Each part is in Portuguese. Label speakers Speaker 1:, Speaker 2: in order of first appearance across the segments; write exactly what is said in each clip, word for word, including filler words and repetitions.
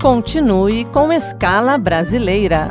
Speaker 1: Continue com Escala Brasileira.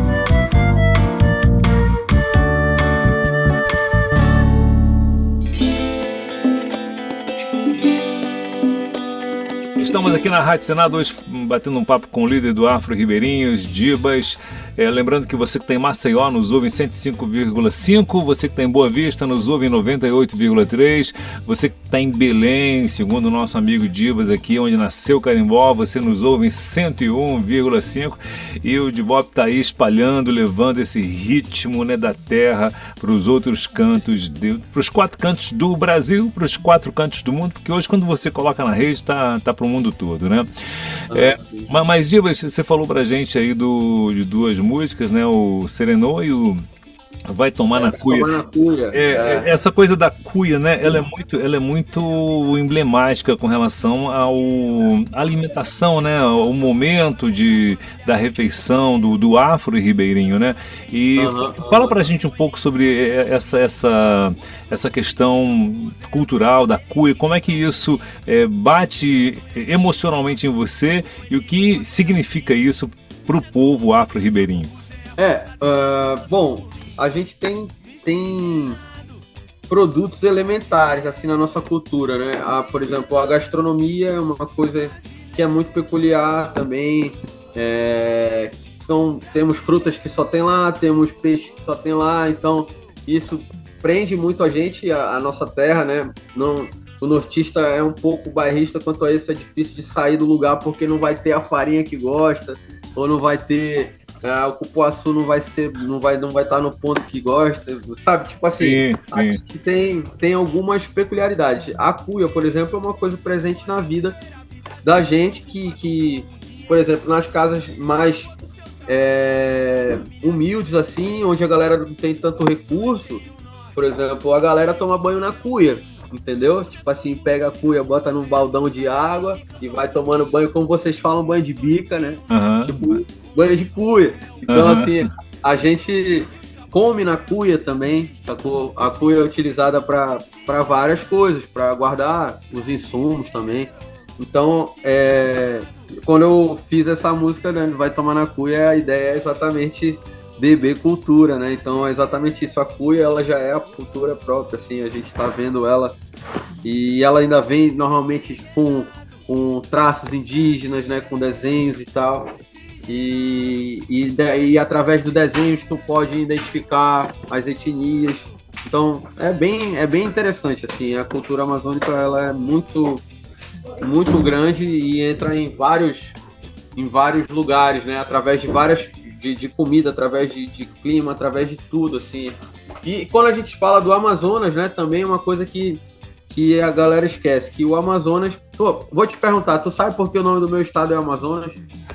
Speaker 2: Estamos aqui na Rádio Senado hoje batendo um papo com o líder do Afro Ribeirinhos, Dibas. É, lembrando que você que está em Maceió nos ouve em cento e cinco vírgula cinco, você que está em Boa Vista nos ouve em noventa e oito vírgula três, você que está em Belém, segundo o nosso amigo Dibas aqui, onde nasceu Carimbó, você nos ouve em cento e um vírgula cinco, e o Dibop está aí espalhando, levando esse ritmo, né, da terra para os outros cantos, para os quatro cantos do Brasil, para os quatro cantos do mundo, porque hoje quando você coloca na rede está tá para o mundo todo, né? Ah, é, mas, mas Dibas, você falou pra gente aí do, de duas músicas, né? O Serenô e o Vai Tomar
Speaker 3: é,
Speaker 2: na Cuia.
Speaker 3: Tomar na cuia.
Speaker 2: É, é. Essa coisa da cuia, né? Ela é muito, ela é muito emblemática com relação ao, à alimentação, né? O momento de, da refeição do, do afro ribeirinho, né? E uhum. fala pra gente um pouco sobre essa, essa, essa questão cultural da cuia, como é que isso é, bate emocionalmente em você e o que significa isso pro povo afro-ribeirinho?
Speaker 3: É, uh, bom, a gente tem, tem produtos elementares assim na nossa cultura, né? A, por exemplo, a gastronomia é uma coisa que é muito peculiar também. É, são, temos frutas que só tem lá, temos peixes que só tem lá, então isso prende muito a gente, a, a nossa terra, né? Não, o nortista é um pouco bairrista quanto a isso, é difícil de sair do lugar porque não vai ter a farinha que gosta, ou não vai ter... É, o cupuaçu não vai ser, não vai, não vai estar no ponto que gosta, sabe? Tipo assim, sim, sim. A gente tem, tem algumas peculiaridades. A cuia, por exemplo, é uma coisa presente na vida da gente que, que por exemplo, nas casas mais é, humildes, assim, onde a galera não tem tanto recurso, por exemplo, a galera toma banho na cuia, entendeu? Tipo assim, pega a cuia, bota num baldão de água e vai tomando banho, como vocês falam, banho de bica, né?
Speaker 2: Uhum.
Speaker 3: Tipo, banho de cuia. Então, uhum. assim, a gente come na cuia também, sacou? A cuia é utilizada para várias coisas, para guardar os insumos também. Então, é, quando eu fiz essa música, né, Vai Tomar na Cuia, a ideia é exatamente beber cultura, né? Então, é exatamente isso. A cuia, ela já é a cultura própria, assim, a gente está vendo ela. E ela ainda vem, normalmente, com, com traços indígenas, né? Com desenhos e tal. E, e, e através do desenho tu pode identificar as etnias. Então é bem, é bem interessante assim, a cultura amazônica ela é muito, muito grande e entra em vários, em vários lugares, né? Através de várias de, de comida, através de, de clima, através de tudo assim. E quando a gente fala do Amazonas, né, também é uma coisa que, que a galera esquece, que o Amazonas... Pô, vou te perguntar, tu sabe por que o nome do meu estado é Amazonas?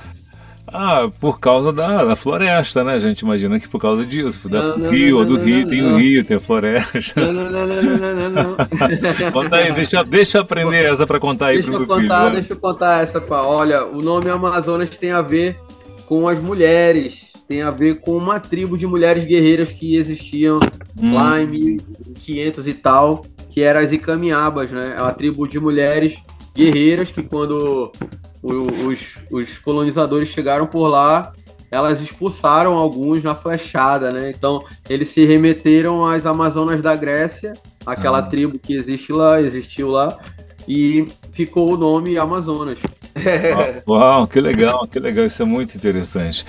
Speaker 2: Ah, por causa da, da floresta, né? A gente imagina que por causa disso, da
Speaker 3: não, não,
Speaker 2: rio, ou do
Speaker 3: não,
Speaker 2: rio,
Speaker 3: não,
Speaker 2: tem
Speaker 3: não.
Speaker 2: o rio, tem a floresta.
Speaker 3: Não, não, não, não, não, não, não.
Speaker 2: Conta aí, deixa, deixa eu aprender essa para contar aí
Speaker 3: deixa
Speaker 2: pro
Speaker 3: eu
Speaker 2: meu
Speaker 3: contar,
Speaker 2: filho.
Speaker 3: Deixa eu contar essa, pá. Olha, o nome Amazonas tem a ver com as mulheres, tem a ver com uma tribo de mulheres guerreiras que existiam hum. lá em mil e quinhentos e tal, que eram as Icamiabas, né? É uma tribo de mulheres guerreiras que quando os, os colonizadores chegaram por lá, elas expulsaram alguns na flechada, né? Então, eles se remeteram às Amazonas da Grécia, aquela ah. tribo que existe lá, existiu lá, e ficou o nome Amazonas.
Speaker 2: Uau, que legal, que legal, isso é muito interessante.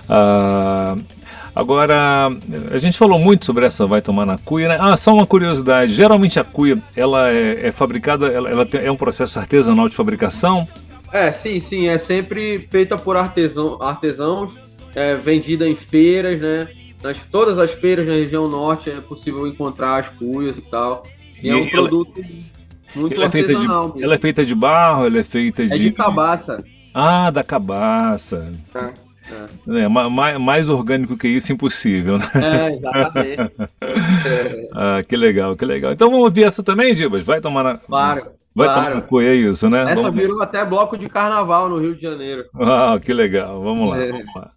Speaker 2: Ah, agora, a gente falou muito sobre essa Vai Tomar na Cuia, né? Ah, só uma curiosidade, geralmente a cuia, ela é, é fabricada, ela, ela tem, é um processo artesanal de fabricação?
Speaker 3: É, sim, sim, é sempre feita por artesão, artesãos, é, vendida em feiras, né? Nas todas as feiras na região norte é possível encontrar as cuias e tal. E, e é um ela, produto muito artesanal.
Speaker 2: É ela é feita de barro, ela é feita de...
Speaker 3: É de cabaça.
Speaker 2: Ah, da cabaça.
Speaker 3: É, é.
Speaker 2: É, mais, mais orgânico que isso, impossível, né?
Speaker 3: É, exatamente. é.
Speaker 2: Ah, que legal, que legal. Então vamos ouvir essa também, Dibas? Vai tomar na...
Speaker 3: Claro.
Speaker 2: Vai
Speaker 3: claro.
Speaker 2: tomar na cuia, é isso, né?
Speaker 3: Essa
Speaker 2: vamos...
Speaker 3: virou até bloco de carnaval no Rio de Janeiro.
Speaker 2: Ah, que legal. Vamos lá, é. vamos lá.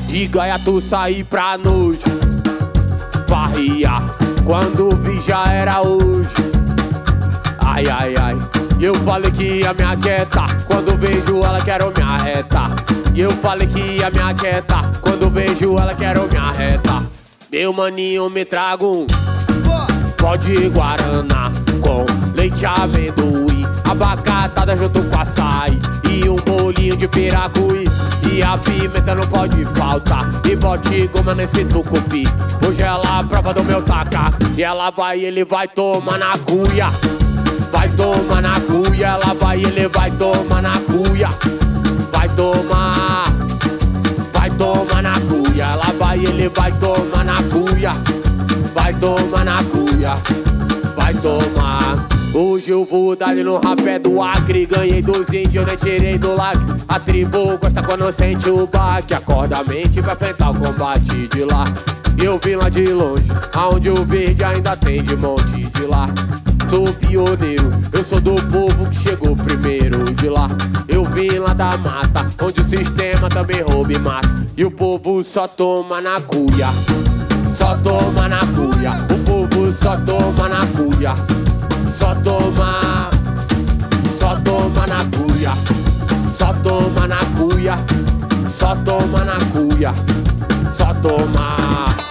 Speaker 4: De gaiato sair pra noite, farriar. Quando vi já era hoje. Ai, ai, ai. E eu falei que ia me aquietar. Quando vejo ela quero me arretar. E eu falei que ia me aquietar. Quando vejo ela quero me arretar. Meu maninho, me traga um pó de guaraná com leite amendoim, abacatada junto com açaí e um bolinho de piracuí. E a pimenta não pode faltar. E bote goma nesse tucupi. Hoje ela a prova do meu tacar. E ela vai e ele vai tomar na cuia. Vai tomar na cuia. Ela vai e ele vai tomar na cuia. Vai tomar. Vai tomar na cuia. Ela vai e ele vai tomar na cuia. Vai tomar na cuia. Vai tomar. Hoje eu vou dar no rapé do Acre. Ganhei dos índios, nem tirei do lacre. A tribo gosta quando sente o baque. Acorda a mente pra enfrentar o combate de lá. Eu vim lá de longe, aonde o verde ainda tem de monte de lá. Sou pioneiro, eu sou do povo que chegou primeiro de lá. Eu vim lá da mata, onde o sistema também rouba e mata. E o povo só toma na cuia. Só toma na cuia. O povo só toma na cuia. Só toma, só toma na cuia. Só toma na cuia. Só toma na cuia. Só toma.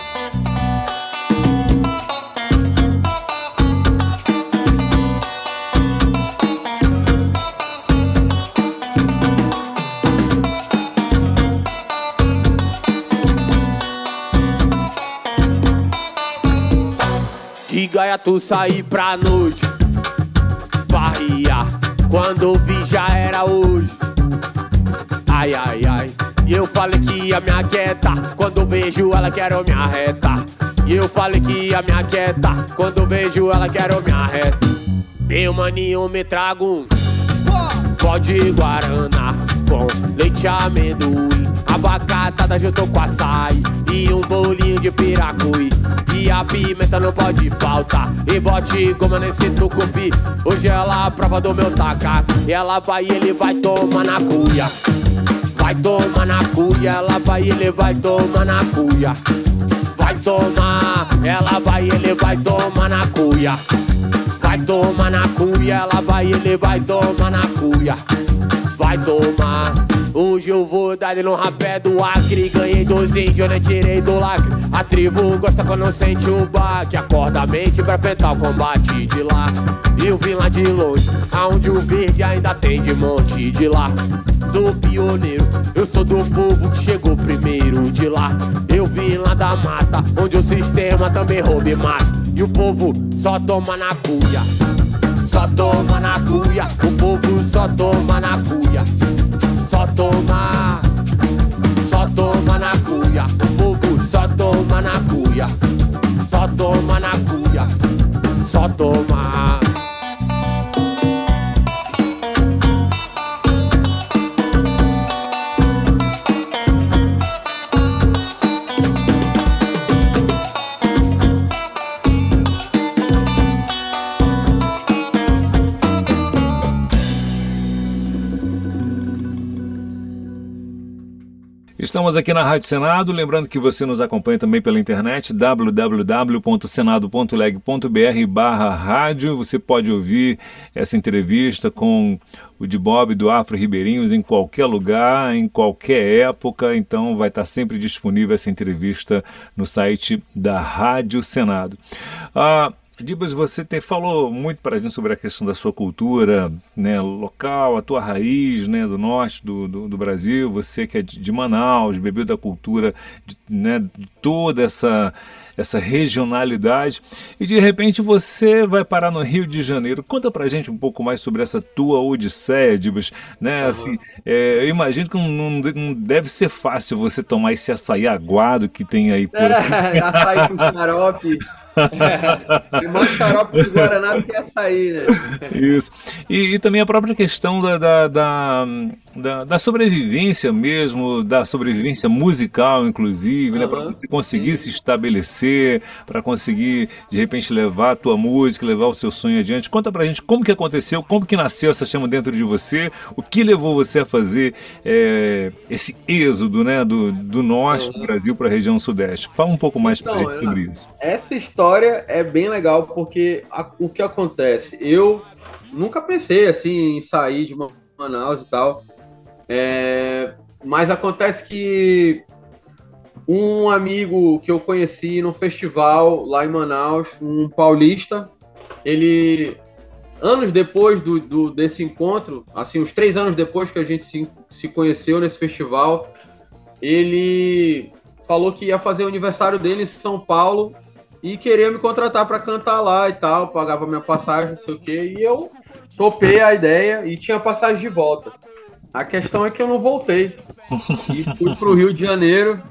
Speaker 4: De gaiato sair pra noite, farriar. Quando vi já era hoje. Ai, ai, ai. E eu falei que ia me aquietar. Quando vejo ela quero me arretar. E eu falei que ia me aquietar. Quando vejo ela quero me arretar. Meu maninho, me traga um pó de guaraná com leite amendoim, abacatada junto com açaí e um bolinho de piracuí. E a pimenta não pode faltar. E bote goma nesse tucupi. Hoje ela a prova do meu tacar. E ela vai e ele vai tomar na cuia. Vai tomar na cuia. Ela vai e ele vai tomar na cuia. Vai tomar. Ela vai e ele vai tomar na cuia. Vai tomar na cuia. Ela vai e ele vai tomar na cuia. Vai tomar. Hoje eu vou dar no rapé do Acre. Ganhei dos índios, nem tirei do lacre. A tribo gosta quando sente o baque. Acorda a mente pra enfrentar o combate de lá. Eu vim lá de longe, aonde o verde ainda tem de monte de lá. Sou pioneiro, eu sou do povo que chegou primeiro de lá. Eu vim lá da mata, onde o sistema também rouba e mata. E o povo só toma na cuia. Só toma na cuia. O povo só toma na cuia. Só toma, só toma na cuia. O povo só toma na cuia. Só toma na cuia. Só toma.
Speaker 2: Estamos aqui na Rádio Senado, lembrando que você nos acompanha também pela internet, w w w ponto senado ponto leg ponto b r barra rádio. Você pode ouvir essa entrevista com o de Bob do Afro Ribeirinhos em qualquer lugar, em qualquer época, então vai estar sempre disponível essa entrevista no site da Rádio Senado. Ah, Dibas, você te, falou muito para a gente sobre a questão da sua cultura, né, local, a tua raiz, né, do norte do, do, do Brasil, você que é de, de Manaus, bebeu da cultura, de, né, de toda essa, essa regionalidade, e de repente você vai parar no Rio de Janeiro. Conta para a gente um pouco mais sobre essa tua odisseia, Dibas, né, uhum. assim, é, eu imagino que não, não deve ser fácil você tomar esse açaí aguado que tem aí por
Speaker 3: é, açaí com xarope. É mais xarope de Guaraná do que açaí, né?
Speaker 2: Isso. E, e também a própria questão da, da, da, da, da sobrevivência mesmo, da sobrevivência musical, inclusive, né? Para
Speaker 3: Aham,
Speaker 2: você conseguir
Speaker 3: sim.
Speaker 2: se estabelecer, para conseguir, de repente, levar a tua música, levar o seu sonho adiante. Conta pra gente como que aconteceu, como que nasceu essa chama dentro de você, o que levou você a fazer é, esse êxodo, né? Do, do norte do
Speaker 3: Aham.
Speaker 2: Brasil para a região sudeste. Fala um pouco mais pra
Speaker 3: Então,
Speaker 2: gente sobre
Speaker 3: Renato,
Speaker 2: isso.
Speaker 3: essa história é bem legal porque a- o que acontece? Eu nunca pensei assim em sair de Manaus e tal, é, mas acontece que um amigo que eu conheci num festival lá em Manaus, um paulista, ele, anos depois do, do- desse encontro, assim, uns três anos depois que a gente se, se conheceu nesse festival, ele falou que ia fazer o aniversário dele em São Paulo e queria me contratar para cantar lá e tal, pagava minha passagem, não sei o quê, e eu topei a ideia e tinha passagem de volta. A questão é que eu não voltei e fui para o Rio de Janeiro.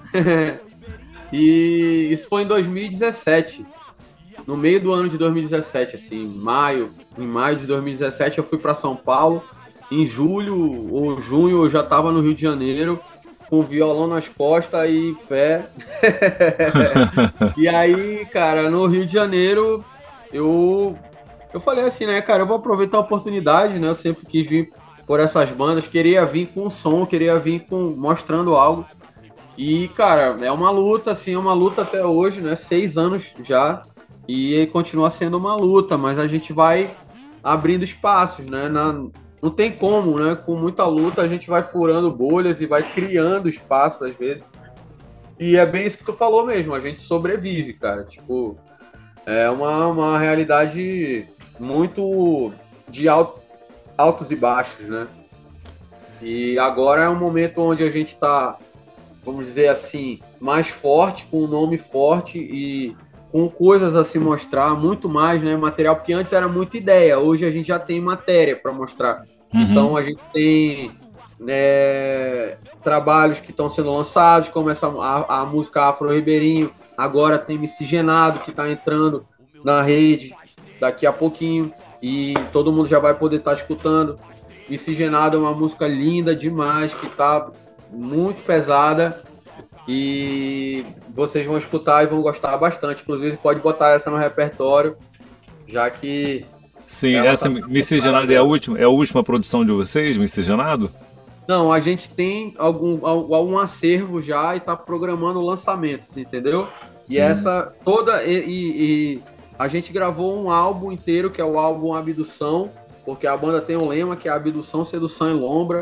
Speaker 3: E isso foi em dois mil e dezessete, no meio do ano de dois mil e dezessete, assim, em maio, em maio de dois mil e dezessete eu fui para São Paulo. Em julho ou junho eu já estava no Rio de Janeiro com violão nas costas e fé. E aí, cara, no Rio de Janeiro eu eu falei assim, né, cara, eu vou aproveitar a oportunidade, né? Eu sempre quis vir por essas bandas, queria vir com som, queria vir com mostrando algo. E, cara, é uma luta, assim, é uma luta até hoje, né? Seis anos já, e continua sendo uma luta, mas a gente vai abrindo espaços, né? Na, não tem como, né? Com muita luta a gente vai furando bolhas e vai criando espaços, às vezes. E é bem isso que tu falou mesmo, a gente sobrevive, cara. Tipo, é uma, uma realidade muito de alto, altos e baixos, né? E agora é um momento onde a gente tá, vamos dizer assim, mais forte, com um nome forte e com coisas a se mostrar, muito mais, né? Material, porque antes era muita ideia, hoje a gente já tem matéria para mostrar.
Speaker 2: Uhum.
Speaker 3: Então a gente tem é, trabalhos que estão sendo lançados, como essa, a, a música Afro Ribeirinho, agora tem Miscigenado, que está entrando na rede daqui a pouquinho, e todo mundo já vai poder estar tá escutando. Miscigenado é uma música linda demais, que está muito pesada, e vocês vão escutar e vão gostar bastante. Inclusive pode botar essa no repertório, já que
Speaker 2: Sim,
Speaker 3: ela
Speaker 2: essa
Speaker 3: tá sendo
Speaker 2: Miscigenado é a última, é a última produção de vocês, Miscigenado?
Speaker 3: Não, a gente tem algum, algum acervo já e tá programando lançamentos, entendeu? E
Speaker 2: Sim.
Speaker 3: essa toda e, e- e a gente gravou um álbum inteiro, que é o álbum Abdução, porque a banda tem um lema que é Abdução, Sedução e Lombra.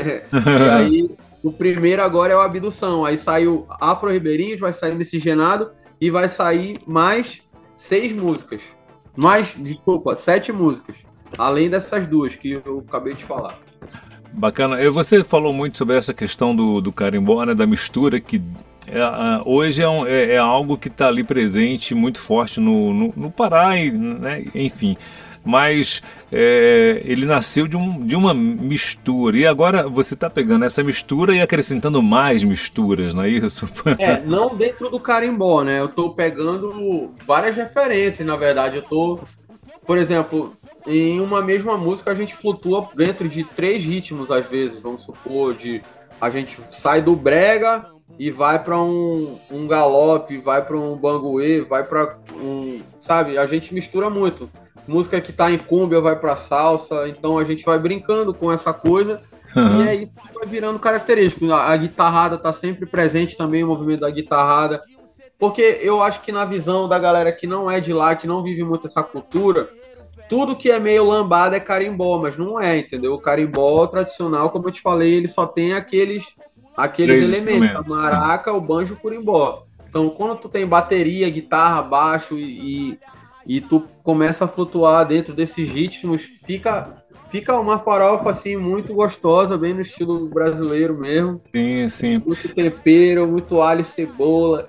Speaker 3: E aí o primeiro agora é o Abdução. Aí saiu Afro Ribeirinhos, vai sair Miscigenado e vai sair mais seis músicas. Mais, desculpa, sete músicas. Além dessas duas que eu acabei de falar.
Speaker 2: Bacana. E você falou muito sobre essa questão do, do carimbó, né, da mistura, que é, a- hoje é, um- é- é algo que está ali presente, muito forte no, no, no Pará, e, né, enfim. Mas é, ele nasceu de, um, de uma mistura. E agora você está pegando essa mistura e acrescentando mais misturas, não é isso?
Speaker 3: É, não dentro do carimbó, né? Eu tô pegando várias referências, na verdade. Eu tô, por exemplo, em uma mesma música a gente flutua dentro de três ritmos, às vezes, vamos supor, de a gente sai do brega e vai para um, um galope, vai para um banguê, vai para um, sabe? A gente mistura muito. Música que tá em cúmbia vai para salsa, então a gente vai brincando com essa coisa. E
Speaker 2: Aham.
Speaker 3: é isso que vai virando característico. A, a guitarrada tá sempre presente também, o movimento da guitarrada. Porque eu acho que na visão da galera que não é de lá, que não vive muito essa cultura, tudo que é meio lambada é carimbó, mas não é, entendeu? O carimbó tradicional, como eu te falei, ele só tem aqueles, aqueles
Speaker 2: Três
Speaker 3: elementos, a
Speaker 2: instrumentos, sim.
Speaker 3: maraca, o banjo e o curimbó. Então, quando tu tem bateria, guitarra, baixo e, e, e tu começa a flutuar dentro desses ritmos, fica, fica uma farofa assim muito gostosa, bem no estilo brasileiro mesmo.
Speaker 2: Sim, sim.
Speaker 3: Muito tempero, muito alho e cebola.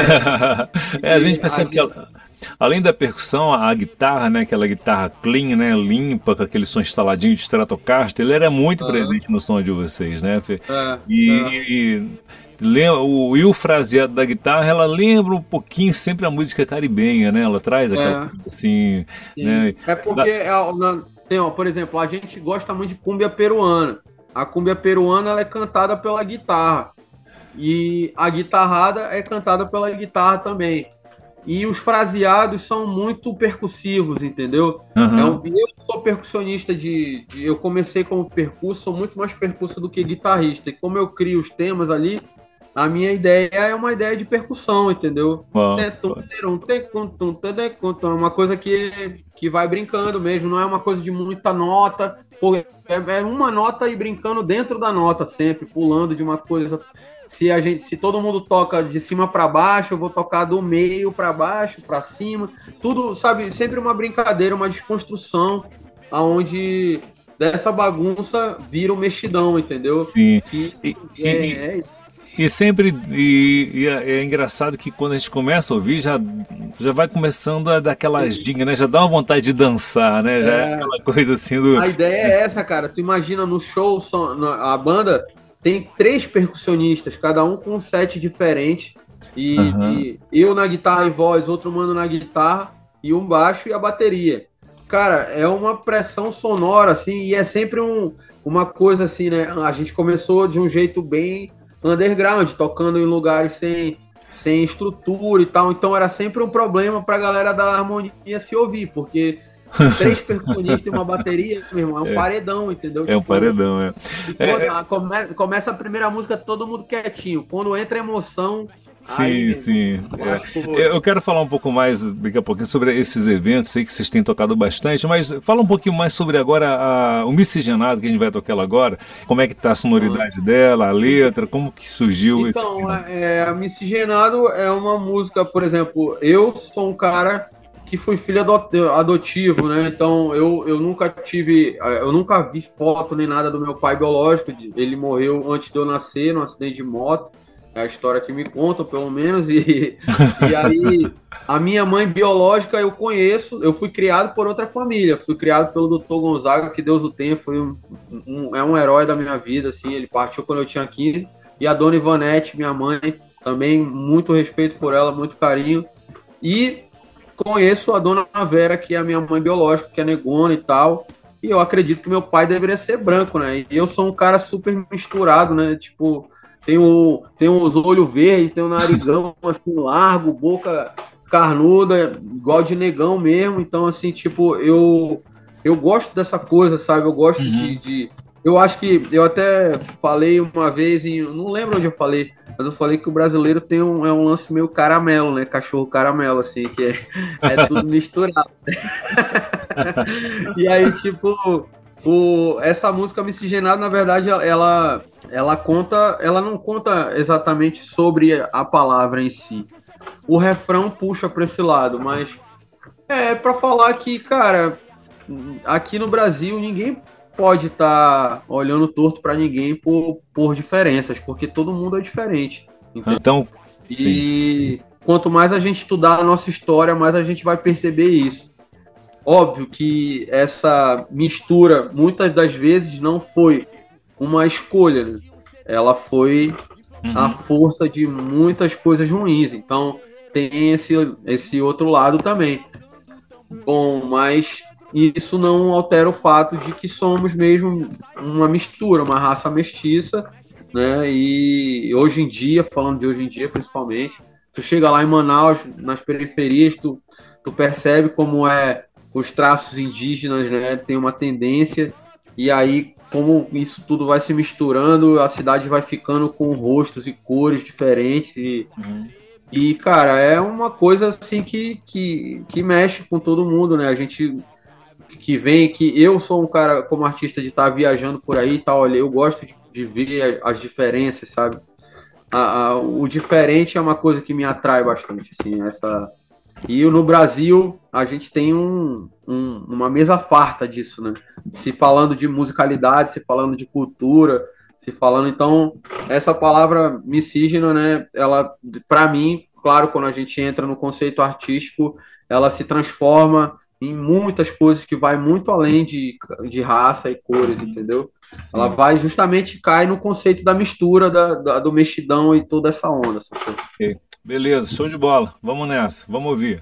Speaker 2: É, a gente
Speaker 3: E
Speaker 2: percebe
Speaker 3: a
Speaker 2: que ela- além da percussão, a guitarra, né, aquela guitarra clean, né, limpa, com aquele som instaladinho de Stratocaster, ele era muito
Speaker 3: Aham.
Speaker 2: presente no som de vocês, né, Fê?
Speaker 3: É,
Speaker 2: E,
Speaker 3: é.
Speaker 2: e- lembra, o, e o fraseado da guitarra, ela lembra um pouquinho sempre a música caribenha, né? Ela traz aquela
Speaker 3: É.
Speaker 2: coisa assim,
Speaker 3: Sim.
Speaker 2: né?
Speaker 3: É porque, é, na- tem, ó, por exemplo, a gente gosta muito de cúmbia peruana. A cúmbia peruana ela é cantada pela guitarra. E a guitarrada é cantada pela guitarra também. E os fraseados são muito percussivos, entendeu?
Speaker 2: Uhum.
Speaker 3: É um, eu sou percussionista de, de. Eu comecei como percusso, sou muito mais percusso do que guitarrista. E como eu crio os temas ali, a minha ideia é uma ideia de percussão, entendeu?
Speaker 2: Uau.
Speaker 3: É uma coisa que, que vai brincando mesmo, não é uma coisa de muita nota. Pô, é, é uma nota e brincando dentro da nota sempre, pulando de uma coisa. Se a gente, se todo mundo toca de cima para baixo, eu vou tocar do meio para baixo, para cima, tudo, sabe, sempre uma brincadeira, uma desconstrução, aonde dessa bagunça vira o mexidão, entendeu?
Speaker 2: Sim.
Speaker 3: Que
Speaker 2: E,
Speaker 3: é,
Speaker 2: e-
Speaker 3: é isso.
Speaker 2: e sempre e, e é, é engraçado que quando a gente começa a ouvir, já, já vai começando a dar aquela ginga, né? Já dá uma vontade de dançar, né? Já é,
Speaker 3: É.
Speaker 2: aquela coisa assim do.
Speaker 3: A ideia é essa, cara. Tu imagina no show, só- na- a banda tem três percussionistas, cada um com um set diferente. E,
Speaker 2: Aham.
Speaker 3: e eu na guitarra e voz, outro mano na guitarra, e um baixo e a bateria. Cara, é uma pressão sonora, assim, e é sempre um, uma coisa assim, né? A gente começou de um jeito bem underground, tocando em lugares sem, sem estrutura e tal. Então era sempre um problema pra galera da harmonia se ouvir, porque três percussionistas e uma bateria, meu irmão, é um
Speaker 2: É.
Speaker 3: paredão, entendeu?
Speaker 2: É um
Speaker 3: Tipo,
Speaker 2: paredão, é.
Speaker 3: e quando a- come- começa a primeira música, todo mundo quietinho. Quando entra a emoção.
Speaker 2: Sim,
Speaker 3: aí,
Speaker 2: sim.
Speaker 3: eu acho que-
Speaker 2: É. Eu quero falar um pouco mais daqui a pouquinho sobre esses eventos, sei que vocês têm tocado bastante, mas fala um pouquinho mais sobre agora a- o Miscigenado que a gente vai tocar ela agora, como é que tá a sonoridade dela, a letra, como que surgiu esse
Speaker 3: Então,
Speaker 2: tema?
Speaker 3: é, a Miscigenado é uma música, por exemplo, eu sou um cara que fui filho ado- adotivo, né? Então eu, eu nunca tive, eu nunca vi foto nem nada do meu pai biológico. Ele morreu antes de eu nascer, num acidente de moto. É a história que me contam, pelo menos. E, e aí, a minha mãe biológica eu conheço, eu fui criado por outra família. Fui criado pelo doutor Gonzaga, que Deus o tenha, foi um, um- é um herói da minha vida, assim. Ele partiu quando eu tinha quinze. E a dona Ivanete, minha mãe, também muito respeito por ela, muito carinho. E conheço a dona Vera, que é a minha mãe biológica, que é negona e tal. E eu acredito que meu pai deveria ser branco, né? E eu sou um cara super misturado, né? Tipo, tenho, tenho os olhos verdes, tenho o narigão assim largo, boca carnuda, igual de negão mesmo. Então, assim, tipo, eu, eu gosto dessa coisa, sabe? Eu gosto
Speaker 2: Uhum.
Speaker 3: de, de. Eu acho que eu até falei uma vez, em, não lembro onde eu falei, mas eu falei que o brasileiro tem um, é um lance meio caramelo, né? Cachorro caramelo, assim, que é, é tudo misturado. E aí, tipo, o, essa música Miscigenado, na verdade, ela, ela conta, ela não conta exatamente sobre a palavra em si. O refrão puxa para esse lado, mas é para falar que, cara, aqui no Brasil ninguém pode estar tá olhando torto para ninguém por, por diferenças, porque todo mundo é diferente. Entendeu?
Speaker 2: Então,
Speaker 3: E quanto mais a gente estudar a nossa história, mais a gente vai perceber isso. Óbvio que essa mistura, muitas das vezes, não foi uma escolha, né? Ela foi
Speaker 2: uhum.
Speaker 3: a força de muitas coisas ruins. Então, tem esse, esse outro lado também. Bom, mas isso não altera o fato de que somos mesmo uma mistura, uma raça mestiça, né? E hoje em dia, falando de hoje em dia principalmente, tu chega lá em Manaus, nas periferias, tu, tu percebe como é os traços indígenas, né? Tem uma tendência, e aí como isso tudo vai se misturando, a cidade vai ficando com rostos e cores diferentes e,
Speaker 2: Uhum.
Speaker 3: e cara, é uma coisa assim que, que, que mexe com todo mundo, né? A gente que vem, que eu sou um cara como artista de estar viajando por aí e tal, olha, eu gosto de, de ver as diferenças, sabe? A, a, o diferente é uma coisa que me atrai bastante, assim, essa... E no Brasil, a gente tem um, um, uma mesa farta disso, né? Se falando de musicalidade, se falando de cultura, se falando... Então, essa palavra miscígena, né? Ela, para mim, claro, quando a gente entra no conceito artístico, ela se transforma em muitas coisas que vai muito além de, de raça e cores, entendeu?
Speaker 2: Sim.
Speaker 3: Ela vai justamente cai no conceito da mistura, da, da, do mexidão e toda essa onda. Sacou?
Speaker 2: Okay. Beleza, show de bola. Vamos nessa, vamos ouvir.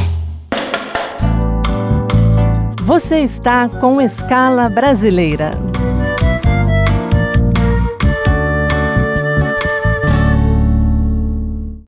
Speaker 1: Você está com Escala Brasileira.